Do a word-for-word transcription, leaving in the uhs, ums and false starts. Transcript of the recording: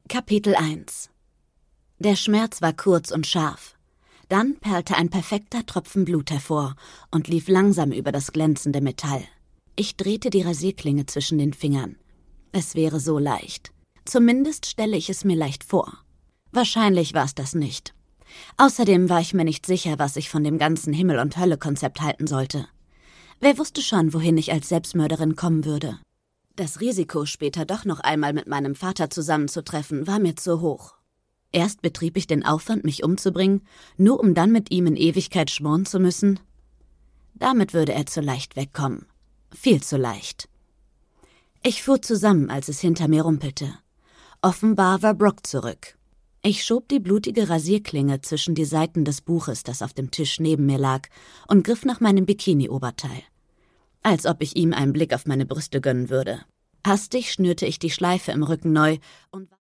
Kapitel eins. Der Schmerz war kurz und scharf. Dann perlte ein perfekter Tropfen Blut hervor und lief langsam über das glänzende Metall. Ich drehte die Rasierklinge zwischen den Fingern. Es wäre so leicht. Zumindest stelle ich es mir leicht vor. Wahrscheinlich war es das nicht. Außerdem war ich mir nicht sicher, was ich von dem ganzen Himmel- und Hölle-Konzept halten sollte. Wer wusste schon, wohin ich als Selbstmörderin kommen würde? Das Risiko, später doch noch einmal mit meinem Vater zusammenzutreffen, war mir zu hoch. Erst betrieb ich den Aufwand, mich umzubringen, nur um dann mit ihm in Ewigkeit schmoren zu müssen. Damit würde er zu leicht wegkommen. Viel zu leicht. Ich fuhr zusammen, als es hinter mir rumpelte. Offenbar war Brooke zurück. Ich schob die blutige Rasierklinge zwischen die Seiten des Buches, das auf dem Tisch neben mir lag, und griff nach meinem Bikini-Oberteil. Als ob ich ihm einen Blick auf meine Brüste gönnen würde. Hastig schnürte ich die Schleife im Rücken neu und